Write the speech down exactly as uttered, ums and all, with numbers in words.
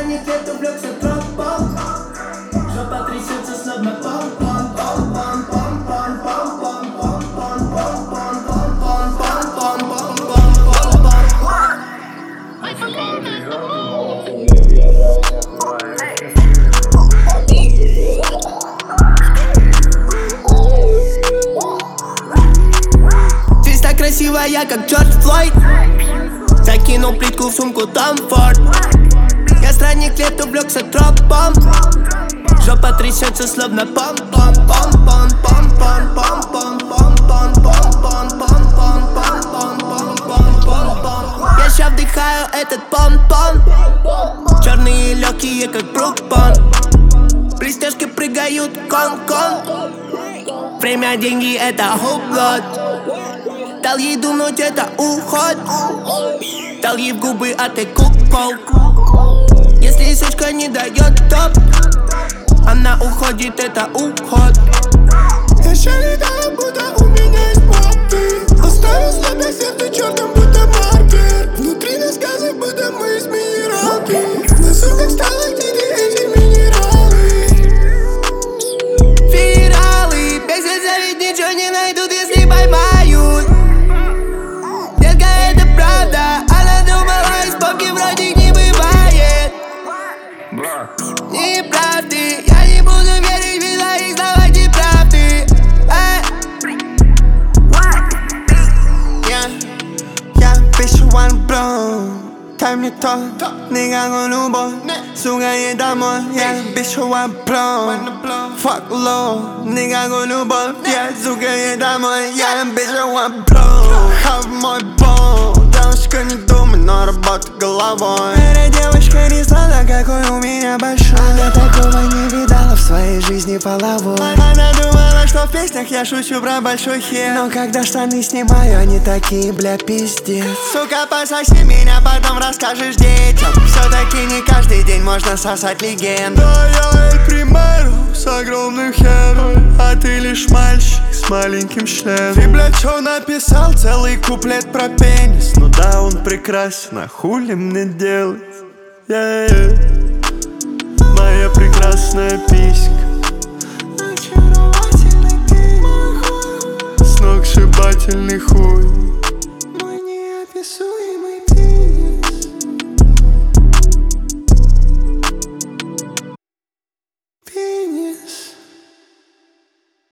ранних лет увлекся тропом. Жопа трясется словно Чисто красивая, как Джордж Флойд. Закинул плитку в сумку Том Форд. Я с ранних лет увлекся тропом. Жопа трясется словно пом-пом-пом-пом-пом-пом-пом-пом-пом-пом-пом-пом-пом-пом-пом-пом. Я ща вдыхаю этот пом-пом. Черные легкие, как Брук-Бон. Блестяшки прыгают кон-кон. Время, деньги, это хублот. Дал ей думать, это уход. Дал ей в губы, а ты кукол. Если сучка не дает топ, она уходит, это уход. Я ща летаю, будто у меня есть попы. Оставил слабое сердце черным, будто маркер. Внутри нас газы, будто мы из минералки. На суток стало эти минералы. Фиралы, без лица ведь ничего не найдут, если поймают. Детка, это правда, она думала, из попки вроде не бывает. Неправды, я не буду верить в своих словах неправды. Я пишу one blow. Дай мне то, 네가 건 любовь. Сука, ей домой. Я пишу one blow. Fuck low, 네가 건 любовь. Я, сука, ей домой. Я пишу one blow. Have мой пол. Девушка, не думай, но работа головой. Эта девочка не знала, какой у меня большой. Она такого не видала в своей жизни половой. Она думала, что в песнях я шучу про большой хер. Но когда штаны снимаю, они такие, бля, пиздец. Сука, пососи меня, потом расскажешь детям. Все-таки не каждый день можно сосать легенду. Да, я Эль Примеро с огромным хером, а ты лишь мальчик с маленьким членом. Ты, бля, чё написал? Целый куплет про пенис. Ну да, он прекрасен, а хули мне делать? Yeah. Моя прекрасная писька, сногсшибательный хуй.